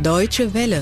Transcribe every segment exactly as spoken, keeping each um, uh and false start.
Deutsche Welle.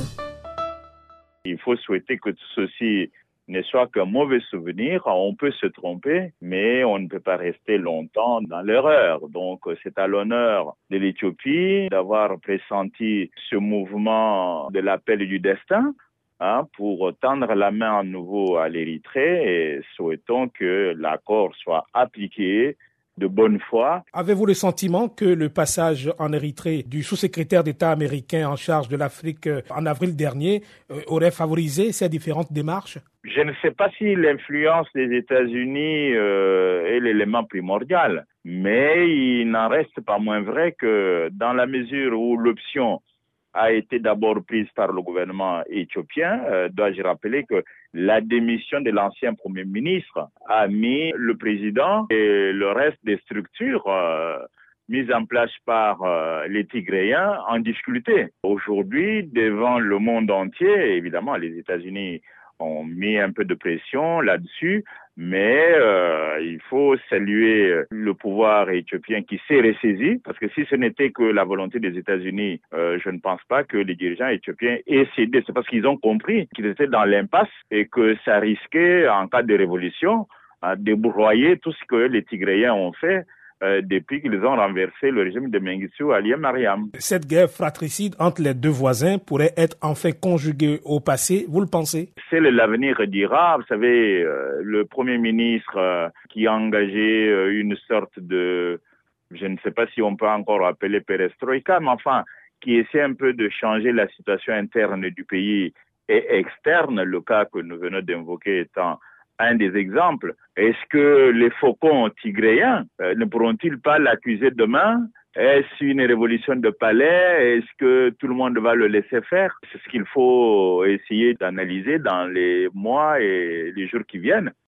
Il faut souhaiter que ceci ne soit qu'un mauvais souvenir. On peut se tromper, mais on ne peut pas rester longtemps dans l'erreur. Donc, c'est à l'honneur de l'Éthiopie d'avoir pressenti ce mouvement de l'appel du destin hein, pour tendre la main à nouveau à l'Érythrée et souhaitons que l'accord soit appliqué de bonne foi. Avez-vous le sentiment que le passage en Érythrée du sous-secrétaire d'État américain en charge de l'Afrique en avril dernier euh, aurait favorisé ces différentes démarches? Je ne sais pas si l'influence des États-Unis euh, est l'élément primordial, mais il n'en reste pas moins vrai que dans la mesure où l'option a été d'abord prise par le gouvernement éthiopien, euh, dois-je rappeler que la démission de l'ancien Premier ministre a mis le président et le reste des structures euh, mises en place par euh, les Tigréens en difficulté. Aujourd'hui, devant le monde entier, évidemment, les États-Unis ont mis un peu de pression là-dessus, mais euh, il faut saluer le pouvoir éthiopien qui s'est ressaisi, parce que si ce n'était que la volonté des États-Unis, euh, je ne pense pas que les dirigeants éthiopiens aient cédé. C'est parce qu'ils ont compris qu'ils étaient dans l'impasse et que ça risquait, en cas de révolution, à débroyer tout ce que les Tigréens ont fait Euh, depuis qu'ils ont renversé le régime de Mengistu Haile Mariam. Cette guerre fratricide entre les deux voisins pourrait être enfin conjuguée au passé, vous le pensez? C'est l'avenir dira. Vous savez, euh, le Premier ministre euh, qui a engagé euh, une sorte de, je ne sais pas si on peut encore appeler perestroïka, mais enfin, qui essaie un peu de changer la situation interne du pays et externe, le cas que nous venons d'invoquer étant un des exemples. Est-ce que les faucons tigréens euh, ne pourront-ils pas l'accuser demain? Est-ce une révolution de palais? Est-ce que tout le monde va le laisser faire? C'est ce qu'il faut essayer d'analyser dans les mois et les jours qui viennent.